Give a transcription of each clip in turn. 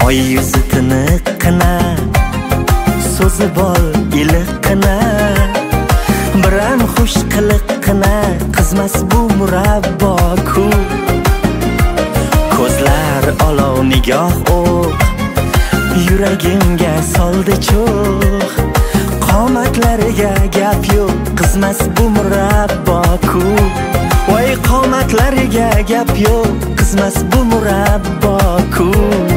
Oy yuzi tiniqqina, so'zi bol iliqqina, biram xush qiliqqina, qizmas bu murabbo-ku. Ko'zlar olov nigoh o'q, yuragimga soldi cho'g'. Qomatlariga gap yo'q, qizmas bu murabbo-ku. Voy qomatlariga gap yo'q, qizmas bu murabbo-ku.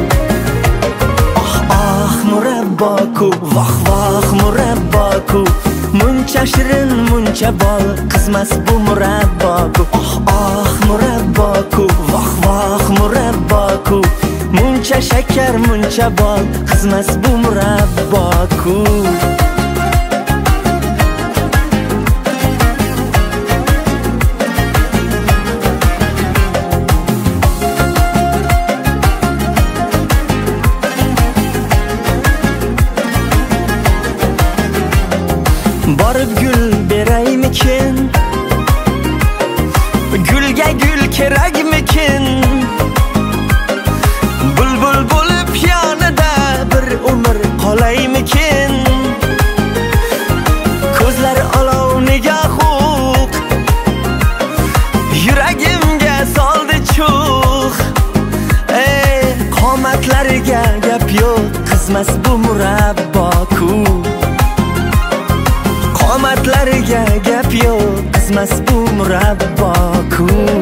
Murabbo-ku, voh voh murabbo-ku, muncha shirin muncha bol, qizmas bu murabbo-ku. Murabbo-ku, voh voh murabbo-ku, muncha shakar muncha bol, qizmas bu murabbo-ku. Borib gul beraymikin, gulga gul kerakmikin, bulbul bo'lib yonida bir umr qolaymikin. Ko'zlar olov nigoh o'q, yuragimga soldi cho'g'. Qomatlariga gap yo'q, qizmas bu murabbo-ku. Qomatlariga gap yo'q, qizmas bu murabbo-ku.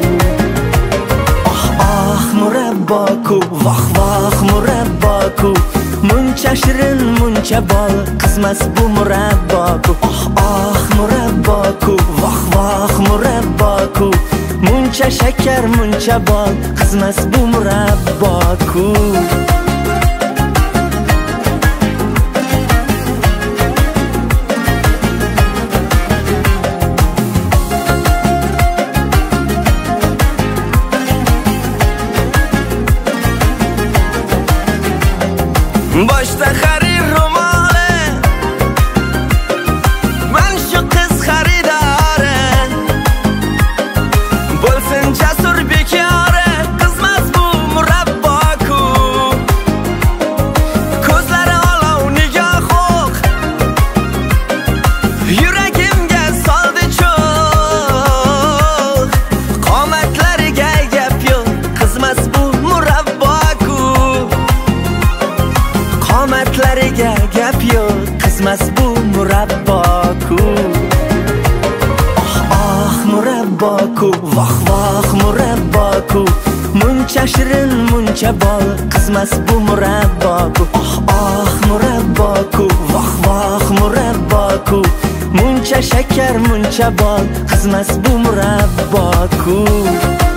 Murabbo-ku, voh voh murabbo-ku, muncha shirin muncha bol, qizmas bu murabbo-ku. Murabbo-ku, voh voh murabbo-ku, muncha shakar muncha bol, qizmas bu murabbo-ku. Boshda xarir ro'moli, men shu qiz xaridori, bo'lsin jasur bekori, qizmas bu murabbo-ku. Ko'zlari olov nigoh o'q, yuragimga soldi cho'g'. Qomatlariga gap yo'q, qizmas bu murabbo-ku. Qomatlariga gap yo'q, qizmas bu murabbo-ku. Murabbo-ku, voh voh murabbo-ku, muncha shirin muncha bol, qizmas bu murabbo-ku. Murabbo-ku, voh voh murabbo-ku, muncha shakar muncha bol, qizmas bu murabbo-ku.